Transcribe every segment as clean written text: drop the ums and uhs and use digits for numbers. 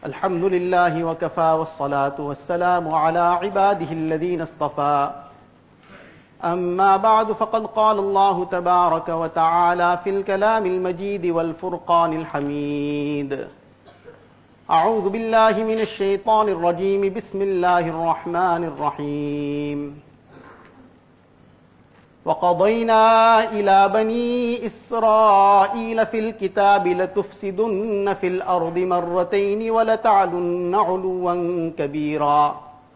الحمد لله وكفى والصلاة والسلام على عباده الذين اصطفى أما بعد فقد قال الله تبارك وتعالى في الكلام المجيد والفرقان الحميد أعوذ بالله من الشيطان الرجيم بسم الله الرحمن الرحيم وقضينا إلى بني إسرائيل في الكتاب لتفسدن في الأرض مرتين ولتعلن علوا كبيرا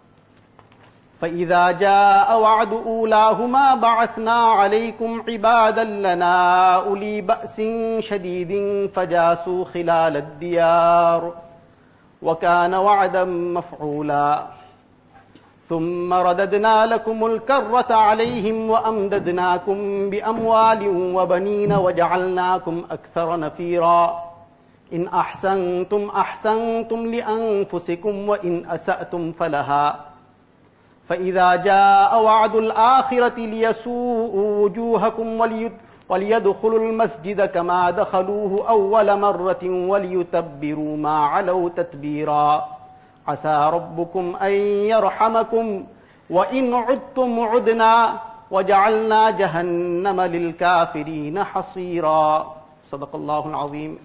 فإذا جاء وعد أولاهما بعثنا عليكم عبادا لنا أولي بأس شديد فجاسوا خلال الديار وكان وعدا مفعولا ثم رددنا لكم الكرة عليهم وأمددناكم بأموال وبنين وجعلناكم أكثر نفيرا إن أحسنتم أحسنتم لأنفسكم وإن أسأتم فلها فإذا جاء وعد الآخرة ليسوءوا وجوهكم وليدخلوا المسجد كما دخلوه أول مرة وليتبروا ما علوا تتبيرا عسى ربكم أن يرحمكم وإن عدتم عدنا وجعلنا جهنم للكافرين حصيرا صدق الله العظيم.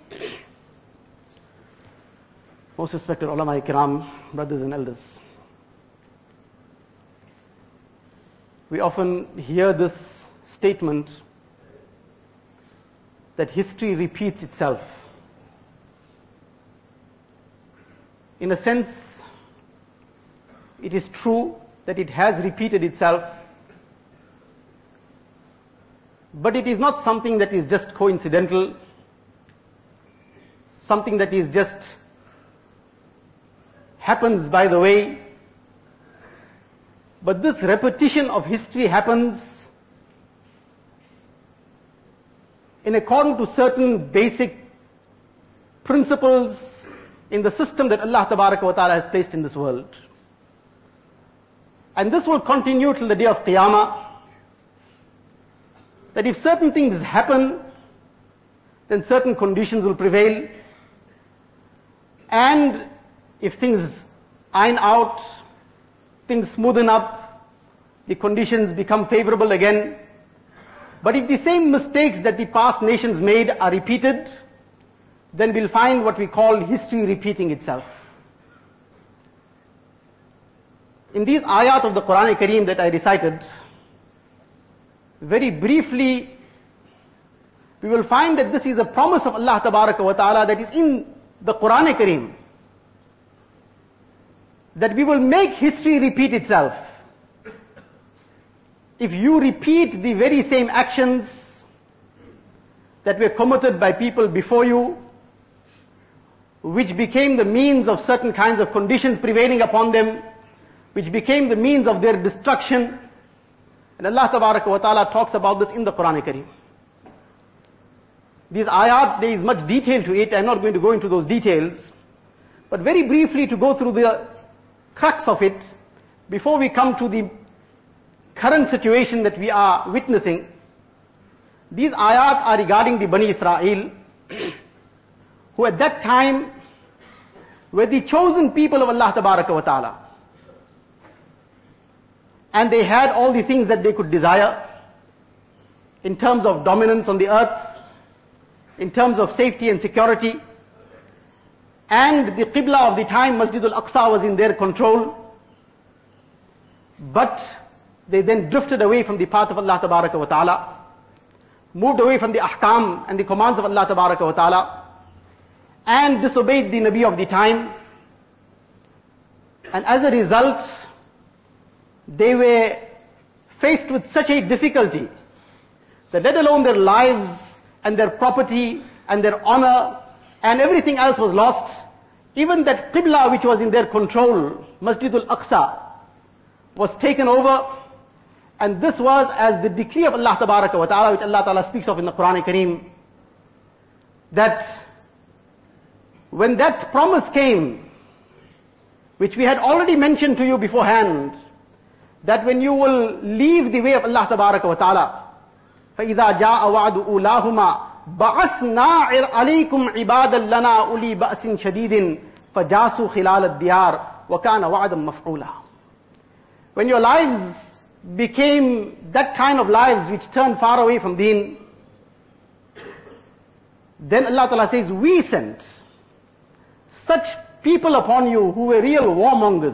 Most respected ulama kiram, brothers and elders, we often hear this statement that history repeats itself. In a sense, it is true that it has repeated itself, but it is not something that is just coincidental, something that is just happens by the way, but this repetition of history happens in accordance to certain basic principles in the system that Allah Tabaraka wa Ta'ala has placed in this world. And this will continue till the day of Qiyamah, that if certain things happen, then certain conditions will prevail, and if things iron out, things smoothen up, the conditions become favorable again. But if the same mistakes that the past nations made are repeated, then we'll find what we call history repeating itself. In these ayat of the Quran Kareem that I recited, very briefly, we will find that this is a promise of Allah Tabaraka wa Ta'ala that is in the Quran Kareem, that we will make history repeat itself. If you repeat the very same actions that were committed by people before you, which became the means of certain kinds of conditions prevailing upon them, which became the means of their destruction. And Allah Tabaraka wa Ta'ala talks about this in the Quran Kareem. These ayat, there is much detail to it. I'm not going to go into those details. But very briefly to go through the crux of it, before we come to the current situation that we are witnessing. These ayat are regarding the Bani Israel, who at that time were the chosen people of Allah Tabaraka wa Ta'ala. And they had all the things that they could desire in terms of dominance on the earth, in terms of safety and security. And the Qibla of the time, Masjid al-Aqsa, was in their control. But they then drifted away from the path of Allah Tabaraka wa Ta'ala, moved away from the ahkam and the commands of Allah Tabaraka wa Ta'ala, and disobeyed the Nabi of the time. And as a result, they were faced with such a difficulty that let alone their lives and their property and their honor and everything else was lost. Even that Qibla which was in their control, Masjid al-Aqsa, was taken over. And this was as the decree of Allah Tabaraka wa Ta'ala, which Allah Ta'ala speaks of in the Quran Kareem, that when that promise came, which we had already mentioned to you beforehand, that when you will leave the way of Allah Tabaraka wa Ta'ala, فَإِذَا جَاءَ وَعْدُ أُولَاهُمَا بَعَثْنَا عَلَيْكُمْ عِبَادًا لَنَا أُولِي بَأْسٍ شَدِيدٍ فَجَاسُوا خِلَالَ الدِّيَارِ وَكَانَ وَعْدًا مَفْعُولًا. When your lives became that kind of lives which turn far away from deen, then Allah Ta'ala says, we sent such people upon you who were real warmongers.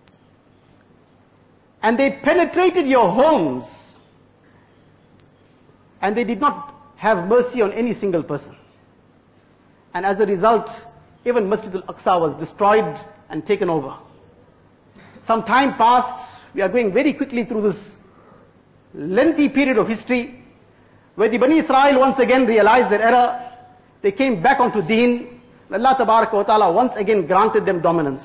And they penetrated your homes. And they did not have mercy on any single person. And as a result, even Masjid al-Aqsa was destroyed and taken over. Some time passed, we are going very quickly through this lengthy period of history, where the Bani Israel once again realized their error. They came back onto deen. Allah Tabaraka wa Ta'ala once again granted them dominance.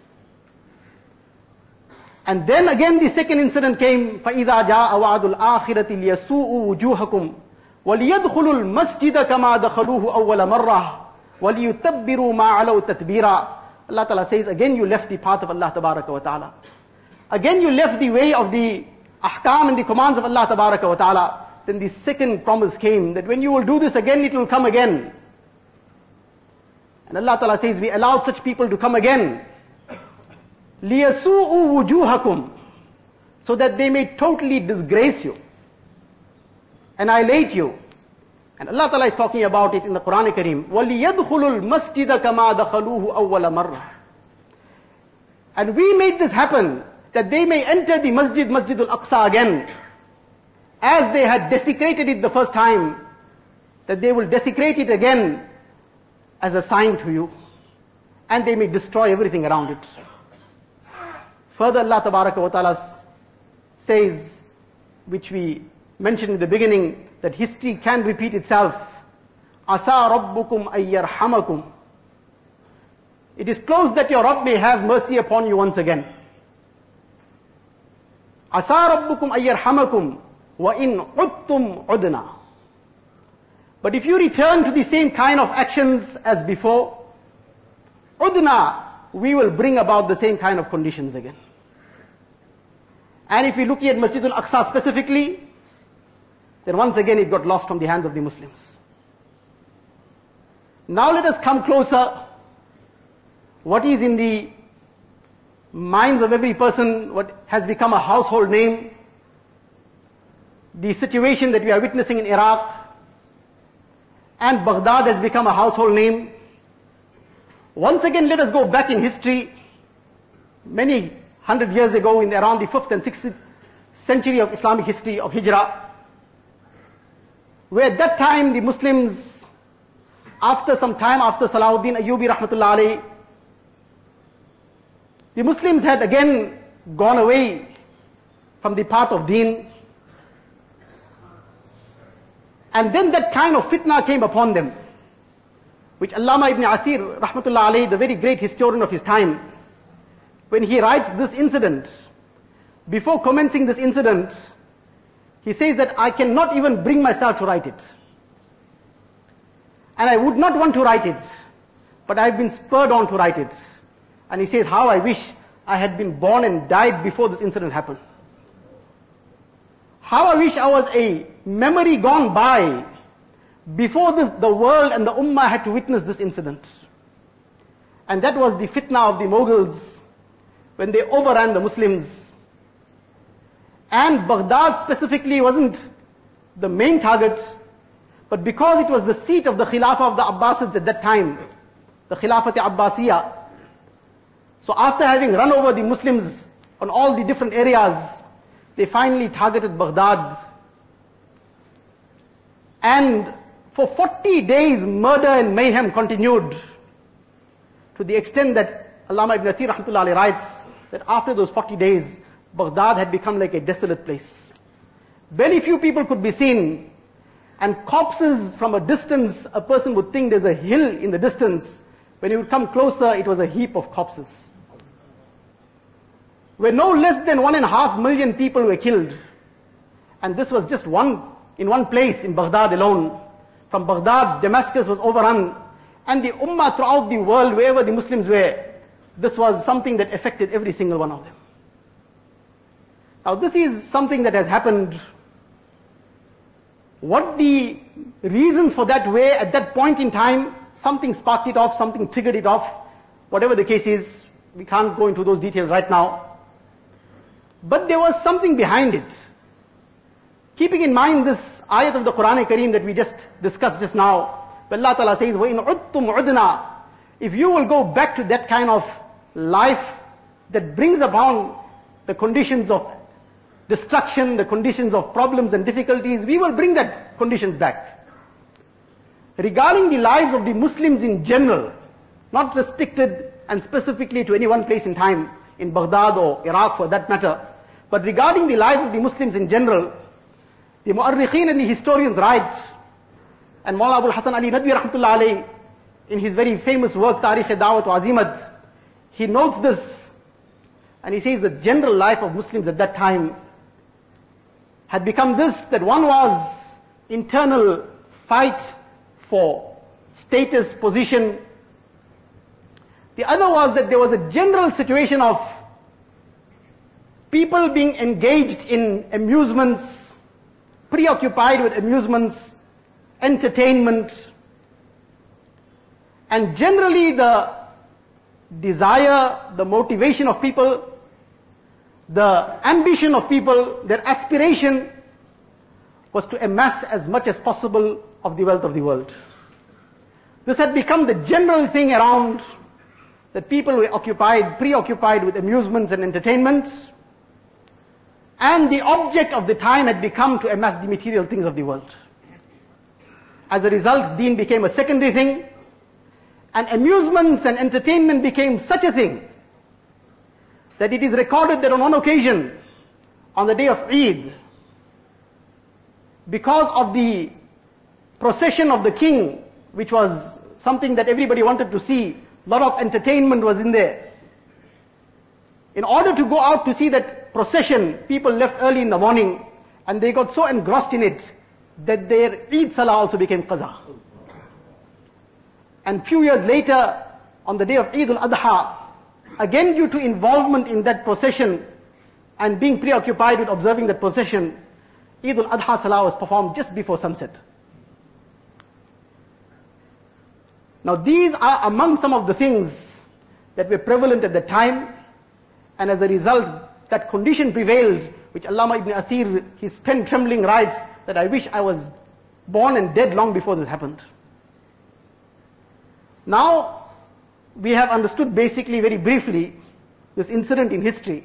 And then again the second incident came, فَإِذَا جَاءَ وَعْدُ الْآخِرَةِ لِيَسُوءُوا وُجُوهَكُمْ وَلِيَدْخُلُوا الْمَسْجِدَ كَمَا دَخَلُوهُ أَوَّلَ مَرَّةٍ وَلِيُتَبِّرُوا مَا عَلَوْا تَتْبِيرًا. Allah Ta'ala says, again you left the path of Allah Tabaraka wa Ta'ala. Again you left the way of the ahkam and the commands of Allah Tabaraka wa Ta'ala. Then the second promise came, that when you will do this again, it will come again. And Allah Ta'ala says, we allowed such people to come again. لِيَسُوءُوا وُجُوهَكُمْ, so that they may totally disgrace you, annihilate you. And Allah Ta'ala is talking about it in the Quran Kareem. وَلِيَدْخُلُوا الْمَسْجِدَ كَمَا دَخَلُوهُ أَوَّلَ مَرَّةٍ. And we made this happen, that they may enter the Masjid al-Aqsa again, as they had desecrated it the first time, that they will desecrate it again as a sign to you, and they may destroy everything around it. Further, Allah Tabaraka wa Ta'ala says, which we mentioned in the beginning, that history can repeat itself. Asa rabbukum ayyarhamakum. It is close that your Rabb may have mercy upon you once again. Asa rabbukum ayyarhamakum wa in udtum udna. But if you return to the same kind of actions as before, udna, we will bring about the same kind of conditions again. And if we look at Masjid al-Aqsa specifically, then once again it got lost from the hands of the Muslims. Now let us come closer. What is in the minds of every person, what has become a household name, the situation that we are witnessing in Iraq, and Baghdad has become a household name. Once again, let us go back in history, many 100 years ago, in around the 5th and 6th century of Islamic history of Hijrah, where at that time the Muslims, after some time after Salahuddin Ayyubi rahmatullah alayhi, the Muslims had again gone away from the path of deen. And then that kind of fitna came upon them, which Allama ibn Athir rahmatullah alayhi, the very great historian of his time, when he writes this incident, before commencing this incident, he says that I cannot even bring myself to write it. And I would not want to write it, but I've been spurred on to write it. And he says, how I wish I had been born and died before this incident happened. How I wish I was a memory gone by before the world and the ummah had to witness this incident. And that was the fitna of the Mughals, when they overran the Muslims. And Baghdad specifically wasn't the main target, but because it was the seat of the Khilafah of the Abbasids at that time, the Khilafat Abbasiyah. So after having run over the Muslims on all the different areas, they finally targeted Baghdad. And for 40 days, murder and mayhem continued, to the extent that Allama ibn Athir rahmatullah alayhi writes that after those 40 days, Baghdad had become like a desolate place. Very few people could be seen, and corpses from a distance, a person would think there's a hill in the distance. When he would come closer, it was a heap of corpses. Where no less than 1.5 million people were killed. And this was just in one place in Baghdad alone. From Baghdad, Damascus was overrun. And the ummah throughout the world, wherever the Muslims were, this was something that affected every single one of them. Now this is something that has happened. What the reasons for that were at that point in time, something sparked it off, something triggered it off. Whatever the case is, we can't go into those details right now. But there was something behind it. Keeping in mind this ayat of the Quran Kareem that we just discussed just now, where Allah Ta'ala says, وَإِنْ عُدْتُمْ عُدْنَا, if you will go back to that kind of life that brings upon the conditions of destruction, the conditions of problems and difficulties, we will bring that conditions back. Regarding the lives of the Muslims in general, not restricted and specifically to any one place in time, in Baghdad or Iraq for that matter, but regarding the lives of the Muslims in general, the Mu'arrikheen and the historians write, and Mawla Abul Hasan Ali Nadwi Rahmatullah alayhi, in his very famous work, Tarikh-e-Dawat wa Azimat, he notes this, and he says the general life of Muslims at that time had become this, that one was internal fight for status, position. The other was that there was a general situation of people being engaged in amusements, preoccupied with amusements, entertainment, and generally the desire, the motivation of people, the ambition of people, their aspiration was to amass as much as possible of the wealth of the world. This had become the general thing around, that people were preoccupied with amusements and entertainments, and the object of the time had become to amass the material things of the world. As a result, deen became a secondary thing, and amusements and entertainment became such a thing that it is recorded that on one occasion, on the day of Eid, because of the procession of the king, which was something that everybody wanted to see, a lot of entertainment was in there. In order to go out to see that procession, people left early in the morning, and they got so engrossed in it that their Eid Salah also became qaza. And few years later, on the day of Eid al-Adha, again due to involvement in that procession and being preoccupied with observing that procession, Eid al-Adha Salah was performed just before sunset. Now these are among some of the things that were prevalent at that time, and as a result, that condition prevailed, which Allama Ibn Athir, his pen trembling, writes that I wish I was born and dead long before this happened. Now, we have understood basically, very briefly, this incident in history.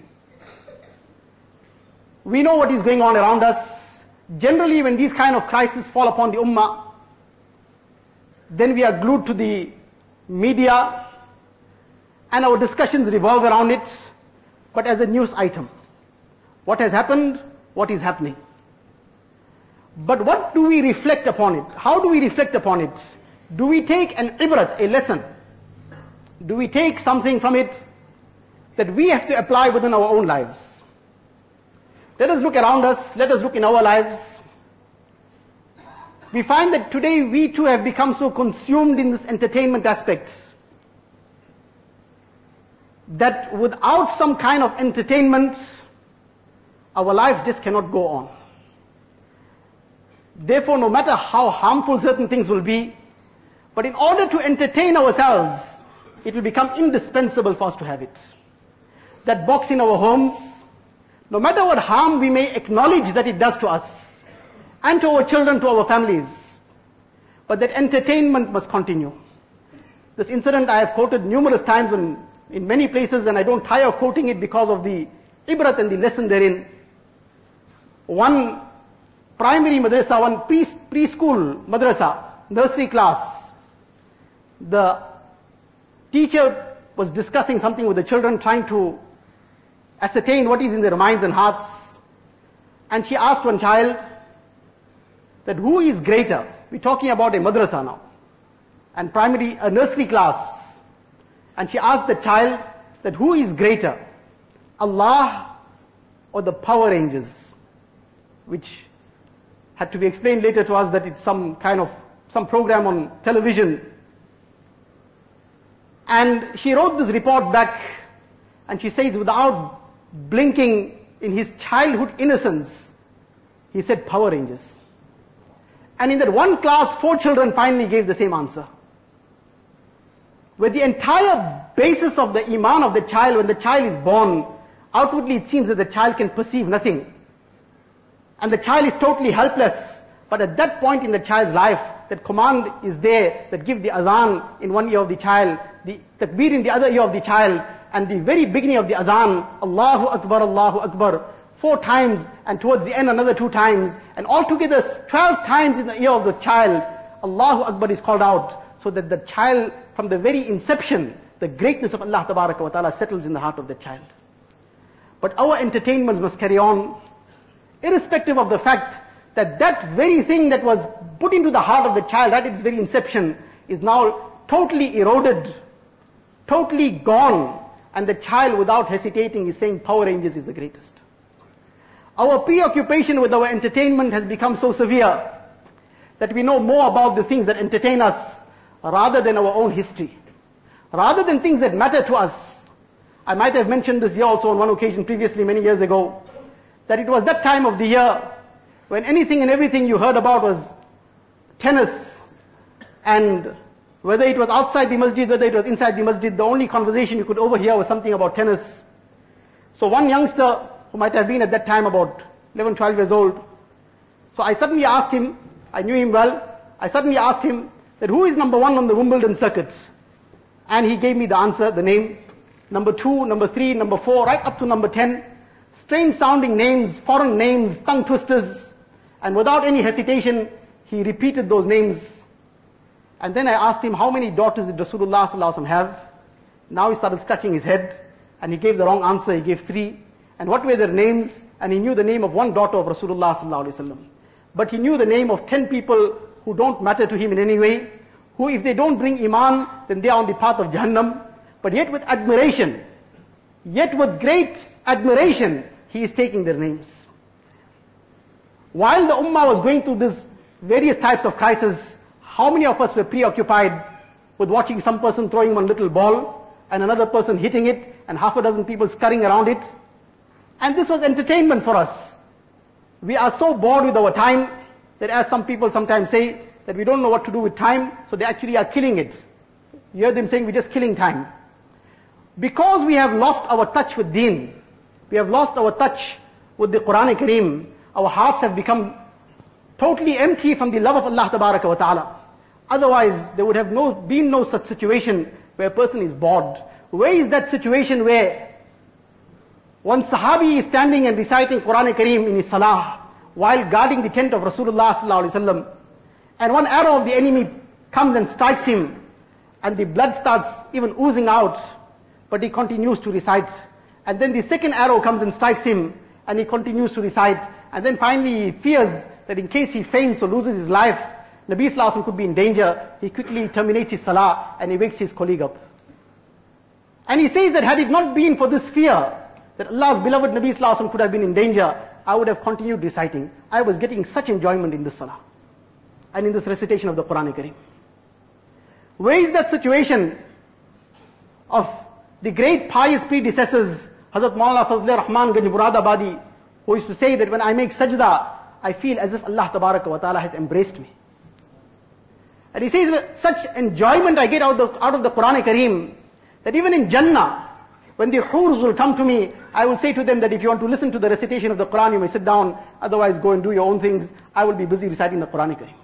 We know what is going on around us. Generally, when these kind of crises fall upon the ummah, then we are glued to the media, and our discussions revolve around it, but as a news item. What has happened? What is happening? But what do we reflect upon it? How do we reflect upon it? Do we take an ibrat, a lesson? Do we take something from it that we have to apply within our own lives? Let us look around us, let us look in our lives. We find that today we too have become so consumed in this entertainment aspect that without some kind of entertainment, our life just cannot go on. Therefore, no matter how harmful certain things will be, but in order to entertain ourselves, it will become indispensable for us to have it. That box in our homes, no matter what harm we may acknowledge that it does to us, and to our children, to our families, but that entertainment must continue. This incident I have quoted numerous times in many places, and I don't tire of quoting it because of the ibrat and the lesson therein. One primary madrasa, one preschool madrasa, nursery class, the teacher was discussing something with the children, trying to ascertain what is in their minds and hearts. And she asked one child that who is greater? We're talking about a madrasa now, and a nursery class. And she asked the child that who is greater, Allah or the Power Rangers? Which had to be explained later to us that it's some program on television. And she wrote this report back, and she says, without blinking in his childhood innocence, he said Power Rangers. And in that one class, 4 children finally gave the same answer. Where the entire basis of the iman of the child, when the child is born, outwardly it seems that the child can perceive nothing. And the child is totally helpless. But at that point in the child's life, that command is there, that give the azan in one ear of the child, the takbir in the other ear of the child, and the very beginning of the azan, Allahu Akbar, 4 times, and towards the end another 2 times, and altogether 12 times in the ear of the child, Allahu Akbar is called out, so that the child, from the very inception, the greatness of Allah Tabaraka wa Ta'ala settles in the heart of the child. But our entertainments must carry on, irrespective of the fact that that very thing that was put into the heart of the child at its very inception is now totally eroded, totally gone, and the child without hesitating is saying Power Rangers is the greatest. Our preoccupation with our entertainment has become so severe that we know more about the things that entertain us rather than our own history, rather than things that matter to us. I might have mentioned this here also on one occasion previously, many years ago, that it was that time of the year when anything and everything you heard about was tennis, and whether it was outside the masjid, whether it was inside the masjid, the only conversation you could overhear was something about tennis. So one youngster, who might have been at that time about 11, 12 years old, so I suddenly asked him, I knew him well, I suddenly asked him that who is number 1 on the Wimbledon circuit? And he gave me the answer, the name, number 2, number 3, number 4, right up to number 10. Strange sounding names, foreign names, tongue twisters, and without any hesitation, he repeated those names. And then I asked him, how many daughters did Rasulullah sallallahu alaihi wasallam have? Now he started scratching his head, and he gave the wrong answer, he gave 3. And what were their names? And he knew the name of 1 daughter of Rasulullah sallallahu alaihi wasallam. But he knew the name of 10 people who don't matter to him in any way, who if they don't bring iman, then they are on the path of Jahannam. But yet with admiration, yet with great admiration, he is taking their names. While the ummah was going through this various types of crisis, how many of us were preoccupied with watching some person throwing one little ball and another person hitting it and half a dozen people scurrying around it? And this was entertainment for us. We are so bored with our time that, as some people sometimes say, that we don't know what to do with time, so they actually are killing it. You hear them saying we're just killing time. Because we have lost our touch with deen, we have lost our touch with the Quran Kareem, our hearts have become totally empty from the love of Allah Tabaraka wa Ta'ala. Otherwise, there would have been no such situation where a person is bored. Where is that situation where one Sahabi is standing and reciting Quran Kareem in his salah while guarding the tent of Rasulullah sallallahu alaihi wasallam, and one arrow of the enemy comes and strikes him, and the blood starts even oozing out, but he continues to recite. And then the second arrow comes and strikes him, and he continues to recite. And then finally he fears that in case he faints or loses his life, Nabi sallallahu alaihi wasallam could be in danger. He quickly terminates his salah and he wakes his colleague up. And he says that had it not been for this fear that Allah's beloved Nabi sallallahu alaihi wasallam could have been in danger, I would have continued reciting. I was getting such enjoyment in this salah and in this recitation of the Quran Kareem. Where is that situation of the great pious predecessors, Hazrat Maulana Fazl Rahman Ganj Muradabadi, who used to say that when I make sajda, I feel as if Allah Tabaraka wa Ta'ala has embraced me. And he says, such enjoyment I get out of the Quran Kareem, that even in Jannah, when the hurs will come to me, I will say to them that if you want to listen to the recitation of the Quran, you may sit down, otherwise go and do your own things. I will be busy reciting the Quran Kareem.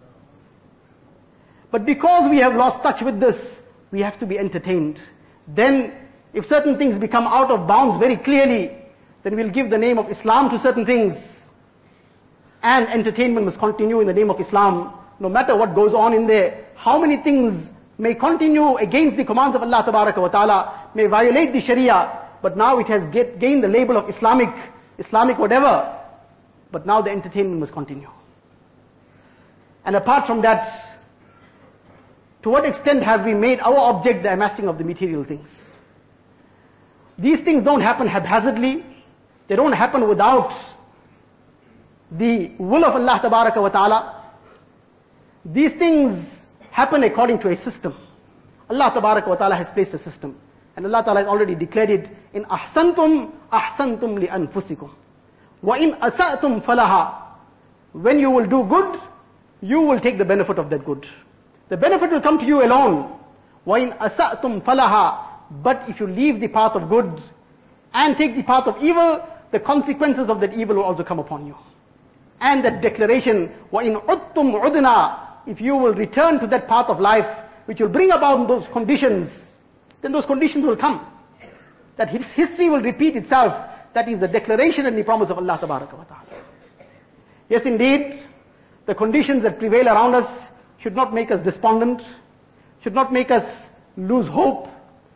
But because we have lost touch with this, we have to be entertained. Then, if certain things become out of bounds very clearly, then we'll give the name of Islam to certain things. And entertainment must continue in the name of Islam, no matter what goes on in there. How many things may continue against the commands of Allah Tabaraka wa Ta'ala, may violate the Sharia, but now it has gained the label of Islamic whatever. But now the entertainment must continue. And apart from that, to what extent have we made our object the amassing of the material things? These things don't happen haphazardly. They don't happen without the will of Allah Tabaraka wa Ta'ala. These things happen according to a system. Allah Tabaraka wa Ta'ala has placed a system. And Allah Ta'ala has already declared it, in ahsantum li anfusikum. Wa in asa'tum falaha. When you will do good, you will take the benefit of that good. The benefit will come to you alone. Wa in asa'tum falaha. but if you leave the path of good and take the path of evil, the consequences of that evil will also come upon you. And that declaration, وَإِنْ عُدْتُمْ عُدْنَا, if you will return to that path of life, which will bring about those conditions, then those conditions will come. That history will repeat itself. That is the declaration and the promise of Allah Tabaraka wa Ta'ala. Yes, indeed, the conditions that prevail around us should not make us despondent, should not make us lose hope.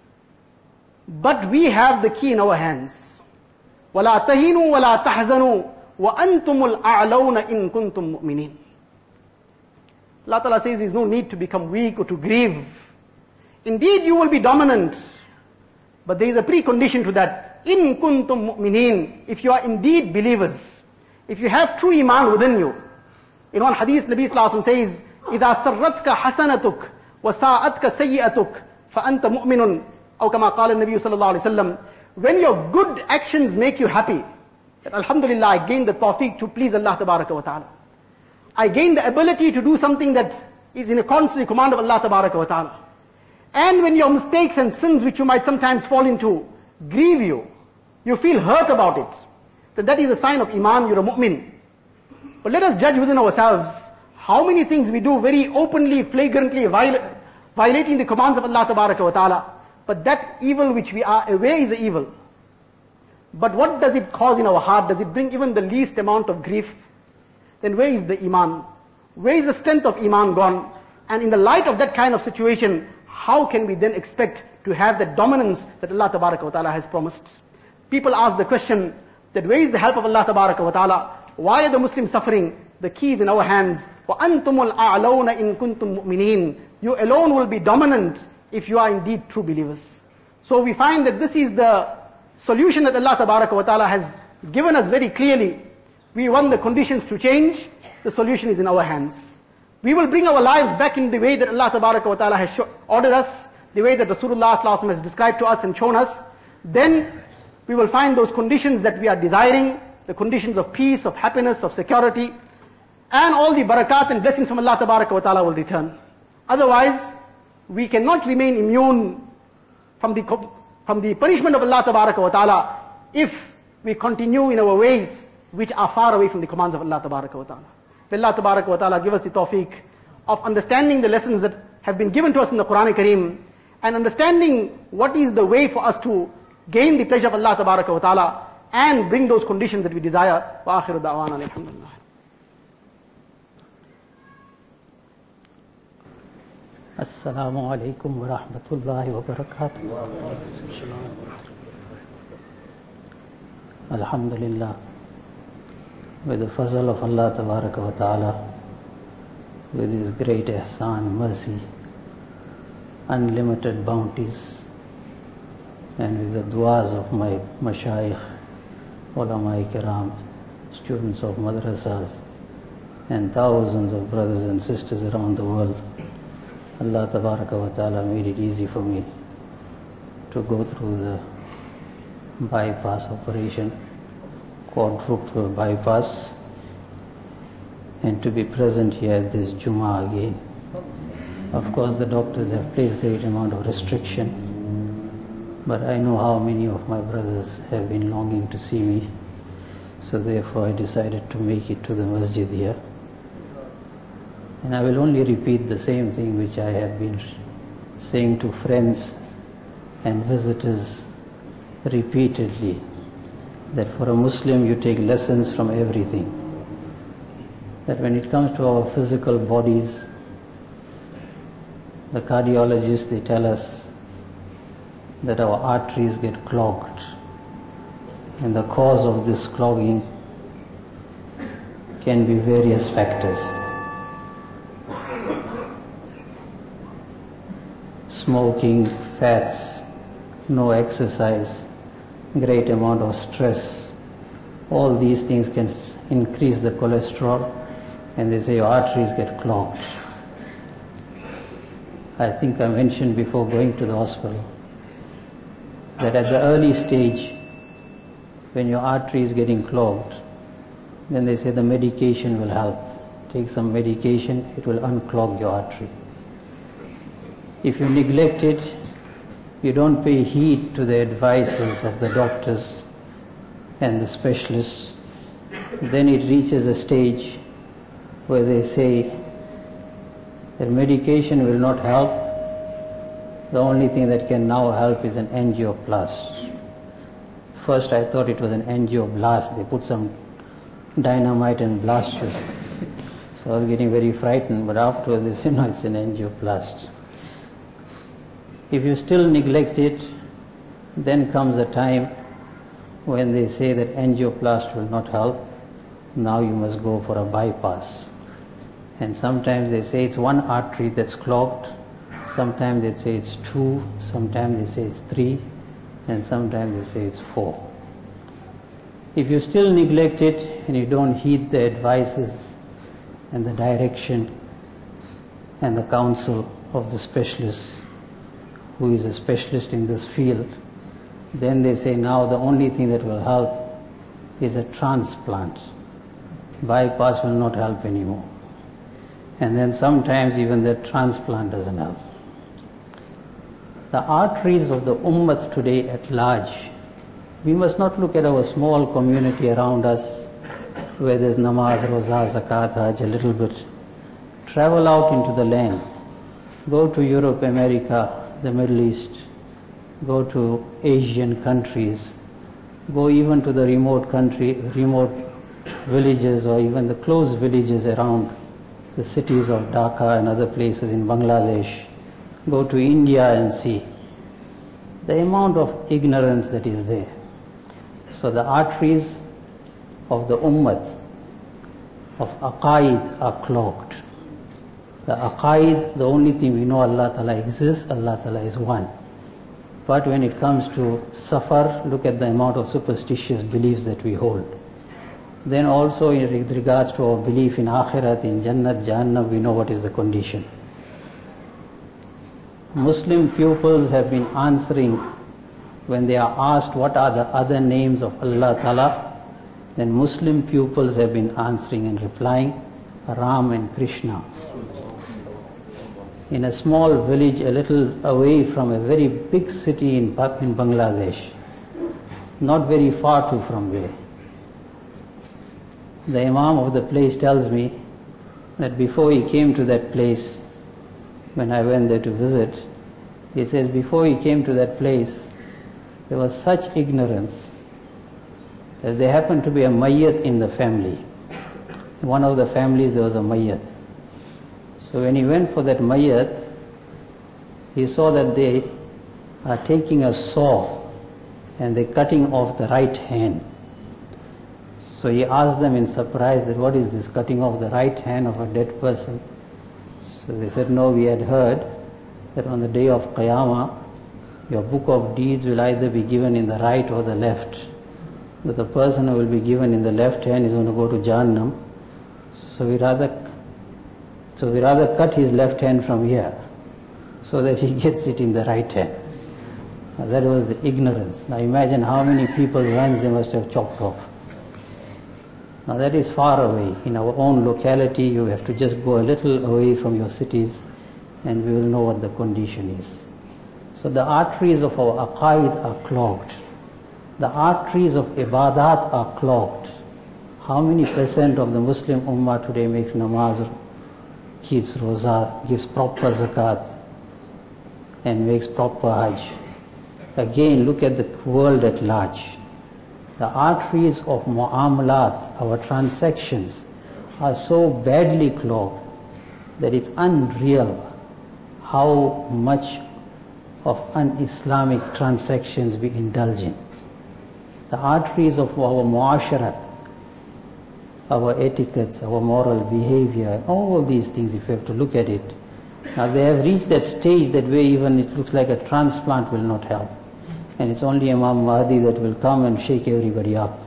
But we have the key in our hands. وَلَا تَهِنُوا وَلَا تَحْزَنُوا وَأَنْتُمُ الْأَعْلَوْنَ إِن كُنْتُم مُؤْمِنِينَ. Allah Ta'ala says there is no need to become weak or to grieve. Indeed, you will be dominant. But there is a precondition to that. إِن كُنْتُم مُؤْمِنِينَ. If you are indeed believers, if you have true iman within you. In one hadith, Nabi Sallallahu Alaihi Wasallam says, إِذَا سَرَّتْكَ حَسَنَتُكَ وَسَاءَتْكَ سَيِّئَتُكَ فَأَنْتَ مُؤْمِنٌ. أو كما قال النبي صلى الله عليه وسلم. When your good actions make you happy, that Alhamdulillah, I gained the tawfiq to please Allah Tabaraka wa Ta'ala. I gained the ability to do something that is in accordance with the command of Allah Tabaraka wa Ta'ala. And when your mistakes and sins which you might sometimes fall into grieve you, you feel hurt about it, then that is a sign of iman, you're a mu'min. But let us judge within ourselves how many things we do very openly, flagrantly, violating the commands of Allah Tabaraka wa Ta'ala. But that evil which we are aware is the evil. But what does it cause in our heart? Does it bring even the least amount of grief? Then where is the iman? Where is the strength of iman gone? And in the light of that kind of situation, how can we then expect to have that dominance that Allah Tabaraka wa Ta'ala has promised? People ask the question that where is the help of Allah Tabaraka wa Ta'ala? Why are the Muslims suffering? The key is in our hands. وَأَنْتُمُ الْأَعْلَوْنَ إِن كُنْتُم مُؤْمِنِينَ. You alone will be dominant if you are indeed true believers. So we find that this is the solution that Allah Tabaraka wa Ta'ala has given us very clearly. We want the conditions to change, the solution is in our hands. We will bring our lives back in the way that Allah Tabaraka wa Ta'ala has ordered us, the way that Rasulullah Sallallahu Alaihi Wasallam has described to us and shown us. Then we will find those conditions that we are desiring, the conditions of peace, of happiness, of security, and all the barakat and blessings from Allah Tabaraka wa Ta'ala will return. Otherwise, we cannot remain immune from the punishment of Allah Tabaraka wa Ta'ala if we continue in our ways which are far away from the commands of Allah Tabaraka wa Ta'ala. May Allah Tabaraka wa Ta'ala give us the tawfiq of understanding the lessons that have been given to us in the Quran Kareem and understanding what is the way for us to gain the pleasure of Allah Tabaraka wa Ta'ala and bring those conditions that we desire. Wa akhiru da'wana alhamdulillah. Assalamu alaikum wa rahmatullahi wa barakatuh. Alhamdulillah. With the fazl of Allah Tabaraka wa Ta'ala, with His great ihsan, mercy, unlimited bounties, and with the du'as of my mashayikh, ulama kiram, students of madrasas, and thousands of brothers and sisters around the world, Allah Tabaraka wa Ta'ala made it easy for me to go through the bypass operation, quadruple bypass, and to be present here at this Jummah again. Of course, the doctors have placed great amount of restriction, but I know how many of my brothers have been longing to see me, so therefore I decided to make it to the masjid here. And I will only repeat the same thing which I have been saying to friends and visitors repeatedly, that for a Muslim you take lessons from everything. That when it comes to our physical bodies, the cardiologists, they tell us that our arteries get clogged, and the cause of this clogging can be various factors. Smoking, fats, no exercise, great amount of stress, all these things can increase the cholesterol, and they say your arteries get clogged. I think I mentioned before going to the hospital that at the early stage, when your artery is getting clogged, then they say the medication will help. Take some medication, it will unclog your artery. If you neglect it, you don't pay heed to the advices of the doctors and the specialists, then it reaches a stage where they say that medication will not help. The only thing that can now help is an angioplast. First I thought it was an angioblast. They put some dynamite and blast you. So I was getting very frightened, but afterwards they said, no, it's an angioplast. If you still neglect it, then comes a time when they say that angioplast will not help. Now you must go for a bypass. And sometimes they say it's one artery that's clogged, sometimes they say it's 2, sometimes they say it's 3, and sometimes they say it's 4. If you still neglect it and you don't heed the advices and the direction and the counsel of the specialist, who is a specialist in this field, then they say now the only thing that will help is a transplant. Bypass will not help anymore. And then sometimes even the transplant doesn't help. The arteries of the ummah today at large, we must not look at our small community around us where there's namaz, roza, zakat, hajj, a little bit. Travel out into the land. Go to Europe, America, the Middle East. Go to Asian countries. Go even to the remote villages or even the close villages around the cities of Dhaka and other places in Bangladesh. Go to India and see the amount of ignorance that is there. So the arteries of the ummah of aqaid are clogged. The aqaid, the only thing we know, Allah Ta'ala exists, Allah Ta'ala is one. But when it comes to safar, look at the amount of superstitious beliefs that we hold. Then also in regards to our belief in akhirat, in Jannat, Jahannam, we know what is the condition. Muslim pupils have been answering when they are asked what are the other names of Allah Ta'ala, then Muslim pupils have been answering and replying Ram and Krishna. In a small village a little away from a very big city in Bangladesh, not very far too from there, the Imam of the place tells me that before he came to that place, when I went there to visit, he says before he came to that place, there was such ignorance that there happened to be a mayyat in the family. In one of the families there was a mayyat. So when he went for that mayyat, he saw that they are taking a saw and they're cutting off the right hand. So he asked them in surprise that what is this, cutting off the right hand of a dead person? So they said, no, we had heard that on the day of Qiyamah, your book of deeds will either be given in the right or the left. But the person who will be given in the left hand is going to go to Jahannam. So we rather cut his left hand from here so that he gets it in the right hand. Now that was the ignorance. Now imagine how many people's hands they must have chopped off. Now that is far away. In our own locality, you have to just go a little away from your cities and we will know what the condition is. So the arteries of our aqaid are clogged. The arteries of ibadat are clogged. How many percent of the Muslim ummah today makes namaz, keeps roza, gives proper zakat and makes proper hajj? Again, look at the world at large. The arteries of mu'amalat, our transactions, are so badly clogged that it's unreal how much of un-Islamic transactions we indulge in. The arteries of our muasharat, our etiquettes, our moral behavior, all these things, if you have to look at it, now they have reached that stage that where even it looks like a transplant will not help. And it's only Imam Mahdi that will come and shake everybody up.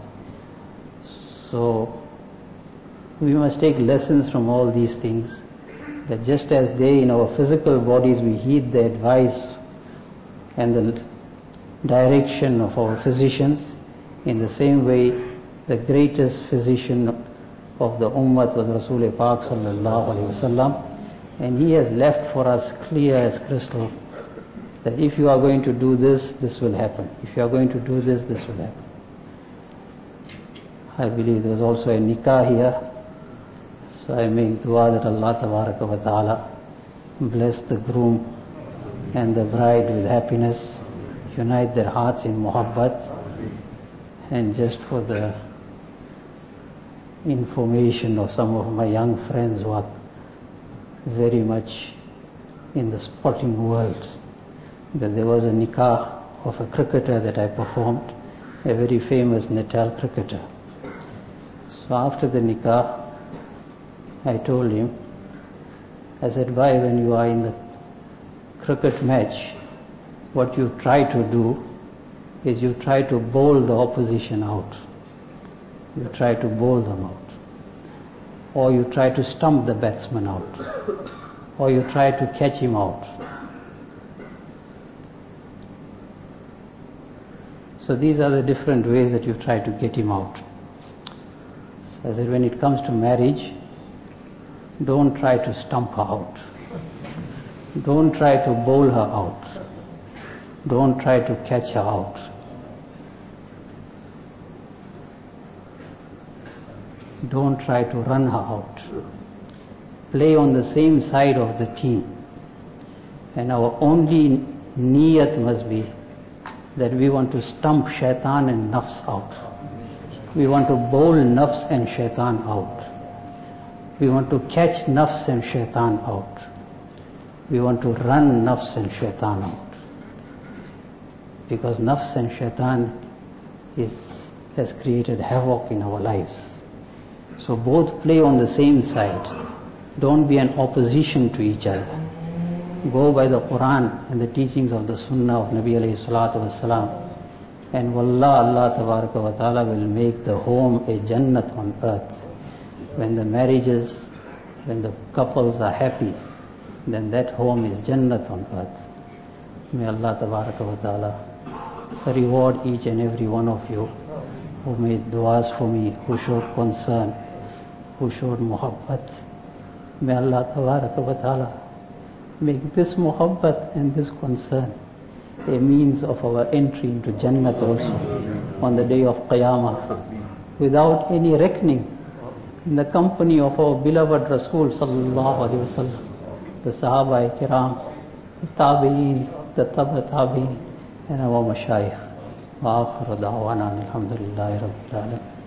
So we must take lessons from all these things, that just as they in our physical bodies we heed the advice and the direction of our physicians, in the same way the greatest physician of the ummah was Rasul Pak sallallahu alaihi wasallam, and he has left for us clear as crystal that if you are going to do this, this will happen. If you are going to do this, this will happen. I believe there was also a nikah here. So I make dua that Allah Tabaraka wa Ta'ala bless the groom and the bride with happiness, unite their hearts in muhabbat. And just for the information of some of my young friends who are very much in the sporting world, that there was a nikah of a cricketer that I performed, a very famous Natal cricketer. So after the nikah, I told him, I said, "Bhai, when you are in the cricket match, what you try to do is you try to bowl the opposition out. You try to bowl them out. Or you try to stump the batsman out. Or you try to catch him out." So these are the different ways that you try to get him out. So I said, when it comes to marriage, don't try to stump her out. Don't try to bowl her out. Don't try to catch her out. Don't try to run her out. Play on the same side of the team. And our only niyat must be that we want to stump shaitan and nafs out. We want to bowl nafs and shaitan out. We want to catch nafs and shaitan out. We want to run nafs and shaitan out. Because nafs and shaitan has created havoc in our lives. So both play on the same side. Don't be an opposition to each other. Go by the Quran and the teachings of the Sunnah of Nabi alayhi salatu wasalam. And wallah, Allah Tabaraka wa Ta'ala will make the home a Jannat on earth. When the marriages, when the couples are happy, then that home is Jannat on earth. May Allah Tabaraka wa Ta'ala reward each and every one of you who made du'as for me, who showed concern, who showed muhabbat. May Allah Tabaraka wa Ta'ala make this muhabbat and this concern a means of our entry into Jannat also on the day of Qiyamah without any reckoning, in the company of our beloved Rasul Sallallahu Alaihi Wasallam, the Sahaba Kiram, the Tabi'een, the Taba Tabi'een, and our Mashayikh. Wa akhiru da'wana alhamdulillahi rabbil alamin.